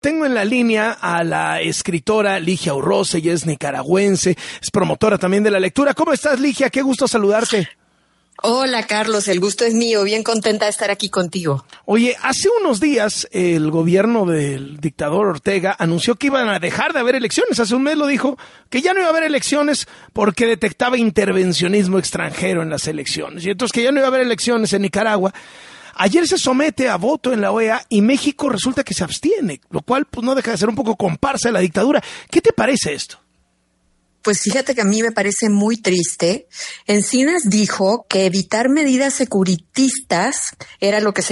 Tengo en la línea a la escritora Ligia Urroz, ella es nicaragüense, es promotora también de la lectura. ¿Cómo estás, Ligia? Qué gusto saludarte. Hola, Carlos, el gusto es mío, bien contenta de estar aquí contigo. Oye, hace unos días el gobierno del dictador Ortega anunció que iban a dejar de haber elecciones. Hace un mes lo dijo, que ya no iba a haber elecciones porque detectaba intervencionismo extranjero en las elecciones. Y entonces que ya no iba a haber elecciones en Nicaragua. Ayer se somete a voto en la OEA y México resulta que se abstiene, lo cual pues no deja de ser un poco comparsa de la dictadura. ¿Qué te parece esto? Pues fíjate que a mí me parece muy triste. Encinas dijo que evitar medidas securitistas era lo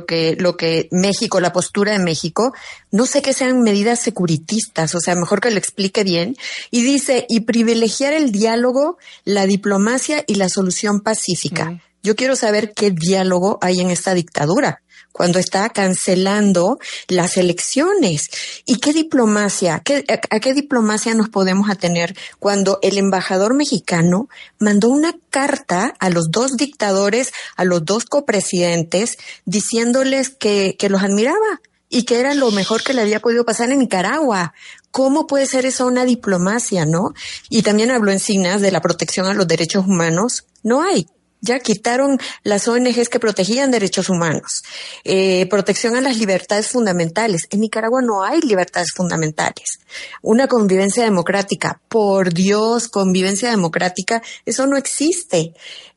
que México, la postura de México. No sé qué sean medidas securitistas, o sea, mejor que lo explique bien. Y dice, y privilegiar el diálogo, la diplomacia y la solución pacífica. Yo quiero saber qué diálogo hay en esta dictadura cuando está cancelando las elecciones. ¿Y qué diplomacia? ¿A qué diplomacia nos podemos atener cuando el embajador mexicano mandó una carta a los dos dictadores, a los dos copresidentes, diciéndoles que los admiraba y que era lo mejor que le había podido pasar en Nicaragua? ¿Cómo puede ser eso una diplomacia, no? Y también habló Encinas de la protección a los derechos humanos. No hay. Ya quitaron las ONGs que protegían derechos humanos, protección a las libertades fundamentales. En Nicaragua no hay libertades fundamentales. Una convivencia democrática, por Dios, convivencia democrática, eso no existe.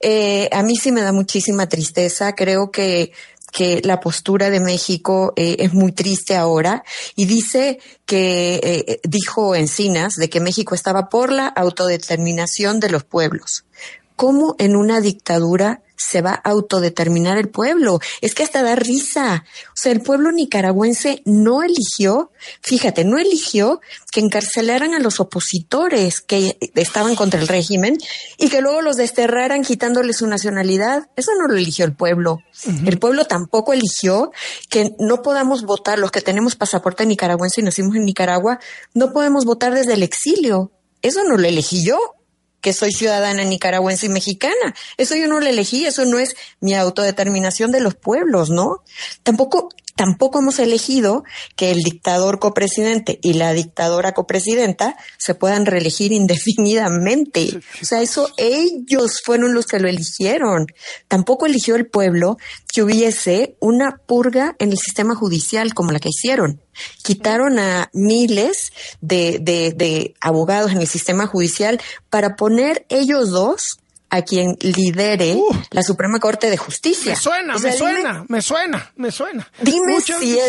A mí sí me da muchísima tristeza. Creo que la postura de México es muy triste ahora y dice que, dijo Encinas, de que México estaba por la autodeterminación de los pueblos. ¿Cómo en una dictadura se va a autodeterminar el pueblo? Es que hasta da risa. O sea, el pueblo nicaragüense no eligió, fíjate, no eligió que encarcelaran a los opositores que estaban contra el régimen y que luego los desterraran quitándoles su nacionalidad. Eso no lo eligió el pueblo. El pueblo tampoco eligió que no podamos votar, los que tenemos pasaporte nicaragüense y nacimos en Nicaragua, no podemos votar desde el exilio. Eso no lo elegí yo, que soy ciudadana nicaragüense y mexicana. Eso yo no lo elegí, eso no es mi autodeterminación de los pueblos, ¿no? Tampoco hemos elegido que el dictador copresidente y la dictadora copresidenta se puedan reelegir indefinidamente. O sea, eso ellos fueron los que lo eligieron. Tampoco eligió el pueblo que hubiese una purga en el sistema judicial como la que hicieron. Quitaron a miles de abogados en el sistema judicial para poner ellos dos a quien lidere la Suprema Corte de Justicia. Me suena. Dime si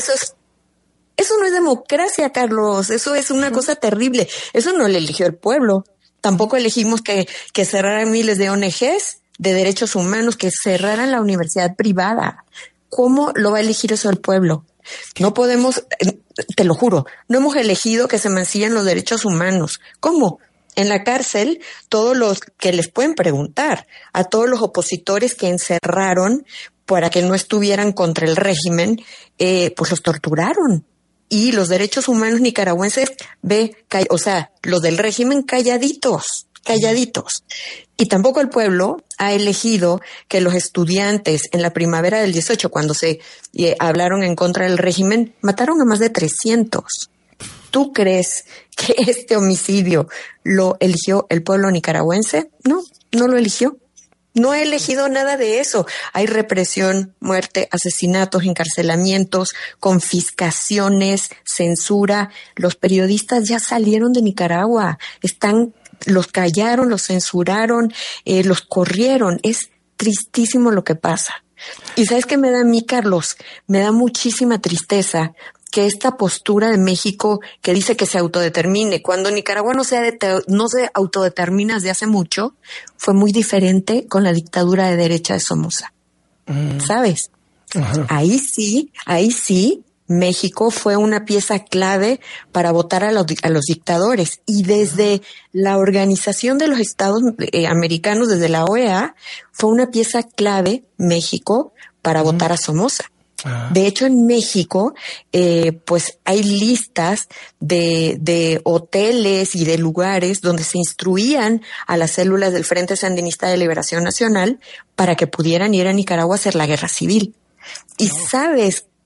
eso no es democracia, Carlos. Eso es una cosa terrible. Eso no lo eligió el pueblo. Tampoco elegimos que cerraran miles de ONGs de derechos humanos, que cerraran la universidad privada. ¿Cómo lo va a elegir eso el pueblo? No podemos, te lo juro, no hemos elegido que se mancillen los derechos humanos. ¿Cómo? En la cárcel, todos los que les pueden preguntar, a todos los opositores que encerraron para que no estuvieran contra el régimen, pues los torturaron. Y los derechos humanos nicaragüenses, los del régimen calladitos. Y tampoco el pueblo ha elegido que los estudiantes en la primavera del 18, cuando se hablaron en contra del régimen, mataron a más de 300. ¿Tú crees que este homicidio lo eligió el pueblo nicaragüense? No lo eligió. No ha elegido nada de eso. Hay represión, muerte, asesinatos, encarcelamientos, confiscaciones, censura. Los periodistas ya salieron de Nicaragua. Los callaron, los censuraron, los corrieron. Es tristísimo lo que pasa. ¿Y sabes qué me da a mí, Carlos? Me da muchísima tristeza que esta postura de México que dice que se autodetermine, cuando Nicaragua no se autodetermina desde hace mucho, fue muy diferente con la dictadura de derecha de Somoza. ¿Sabes? Ajá. Ahí sí, México fue una pieza clave para votar a los dictadores. Y desde la Organización de los Estados Americanos, desde la OEA, fue una pieza clave México para votar a Somoza. De hecho, en México, pues hay listas de hoteles y de lugares donde se instruían a las células del Frente Sandinista de Liberación Nacional para que pudieran ir a Nicaragua a hacer la guerra civil. Y sabes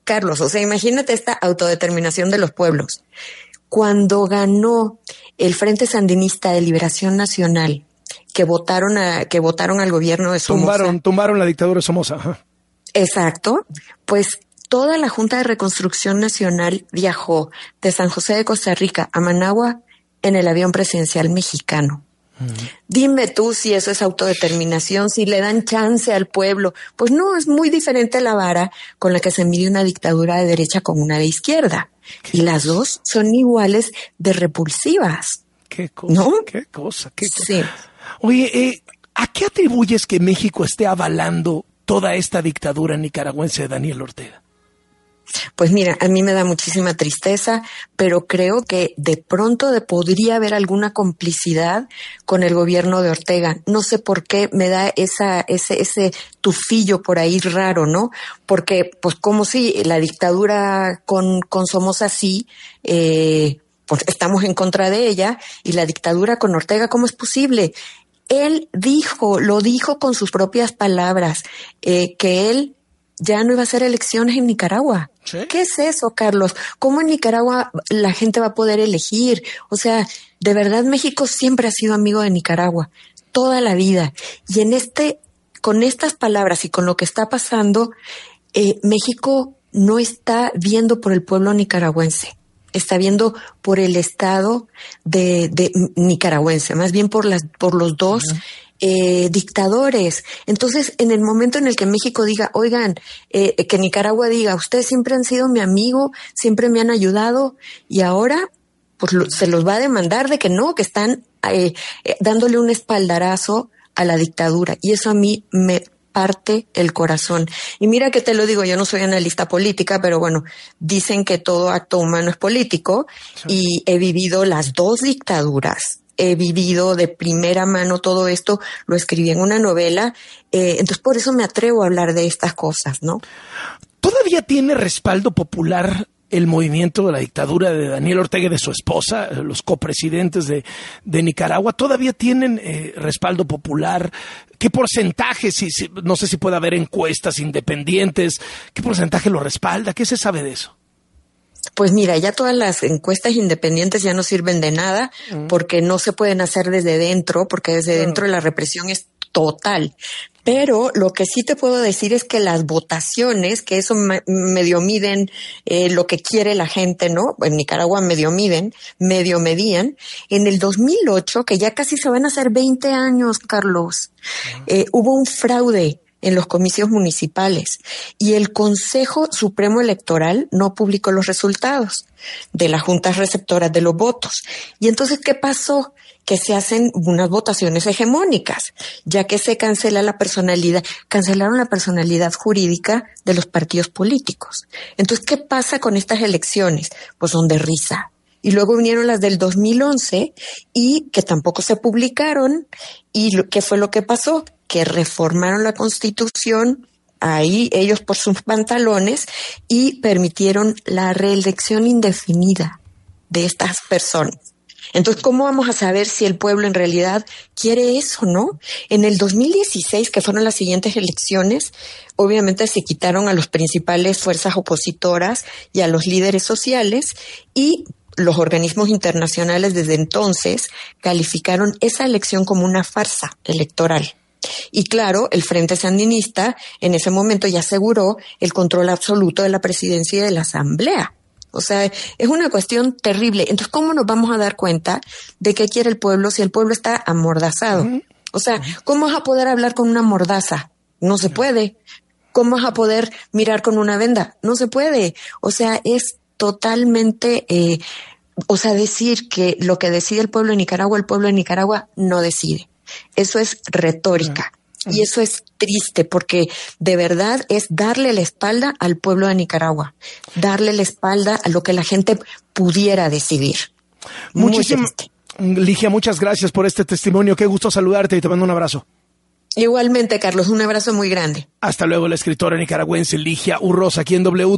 Carlos, o sea, imagínate esta autodeterminación de los pueblos. Cuando ganó el Frente Sandinista de Liberación Nacional, que votaron al gobierno de Somoza. Tumbaron la dictadura de Somoza. Ajá. Exacto. Pues toda la Junta de Reconstrucción Nacional viajó de San José de Costa Rica a Managua en el avión presidencial mexicano. Dime tú si eso es autodeterminación, si le dan chance al pueblo. Pues no, es muy diferente la vara con la que se mide una dictadura de derecha con una de izquierda. Y las dos son iguales de repulsivas. Qué cosa, ¿no? Qué cosa. Sí. Oye, ¿a qué atribuyes que México esté avalando toda esta dictadura nicaragüense de Daniel Ortega? Pues mira, a mí me da muchísima tristeza, pero creo que de pronto podría haber alguna complicidad con el gobierno de Ortega. No sé por qué me da ese tufillo por ahí raro, ¿no? Porque, pues como si la dictadura con Somoza sí, pues estamos en contra de ella, y la dictadura con Ortega, ¿cómo es posible? Él lo dijo con sus propias palabras, que él ya no iba a hacer elecciones en Nicaragua. ¿Sí? ¿Qué es eso, Carlos? ¿Cómo en Nicaragua la gente va a poder elegir? O sea, de verdad México siempre ha sido amigo de Nicaragua, toda la vida. Y con estas palabras y con lo que está pasando, México no está viendo por el pueblo nicaragüense, está viendo por el Estado de nicaragüense, más bien por los dos dictadores. Entonces, en el momento en el que México diga, oigan, que Nicaragua diga, ustedes siempre han sido mi amigo, siempre me han ayudado, y ahora pues se los va a demandar de que no, que están dándole un espaldarazo a la dictadura. Y eso a mí me parte el corazón. Y mira que te lo digo, yo no soy analista política, pero bueno, dicen que todo acto humano es político, sí. Y he vivido las dos dictaduras. He vivido de primera mano todo esto, lo escribí en una novela, entonces por eso me atrevo a hablar de estas cosas, ¿no? ¿Todavía tiene respaldo popular el movimiento de la dictadura de Daniel Ortega y de su esposa, los copresidentes de Nicaragua? ¿Todavía tienen respaldo popular? ¿Qué porcentaje, no sé si puede haber encuestas independientes, qué porcentaje lo respalda? ¿Qué se sabe de eso? Pues mira, ya todas las encuestas independientes ya no sirven de nada, porque no se pueden hacer desde dentro, porque desde dentro la represión es total. Pero lo que sí te puedo decir es que las votaciones, que eso medio miden lo que quiere la gente, ¿no? En Nicaragua medio medían. En el 2008, que ya casi se van a hacer 20 años, Carlos, hubo un fraude en los comicios municipales, y el Consejo Supremo Electoral no publicó los resultados de las juntas receptoras de los votos. Y entonces, ¿qué pasó? Que se hacen unas votaciones hegemónicas, ya que se cancelaron la personalidad jurídica de los partidos políticos. Entonces, ¿qué pasa con estas elecciones? Pues son de risa. Y luego vinieron las del 2011 y que tampoco se publicaron. ¿Y qué fue lo que pasó? Que reformaron la Constitución, ahí ellos por sus pantalones, y permitieron la reelección indefinida de estas personas. Entonces, ¿cómo vamos a saber si el pueblo en realidad quiere eso, no? En el 2016, que fueron las siguientes elecciones, obviamente se quitaron a las principales fuerzas opositoras y a los líderes sociales, y los organismos internacionales desde entonces calificaron esa elección como una farsa electoral. Y claro, el Frente Sandinista en ese momento ya aseguró el control absoluto de la presidencia y de la asamblea. O sea, es una cuestión terrible. Entonces, ¿cómo nos vamos a dar cuenta de qué quiere el pueblo si el pueblo está amordazado? O sea, ¿cómo vas a poder hablar con una mordaza? No se puede. ¿Cómo vas a poder mirar con una venda? No se puede. O sea, es totalmente... decir que lo que decide el pueblo de Nicaragua no decide. Eso es retórica. Y eso es triste, porque de verdad es darle la espalda al pueblo de Nicaragua, darle la espalda a lo que la gente pudiera decidir. Ligia, muchas gracias por este testimonio. Qué gusto saludarte y te mando un abrazo. Igualmente, Carlos, un abrazo muy grande. Hasta luego, la escritora nicaragüense Ligia Urroz, aquí en W.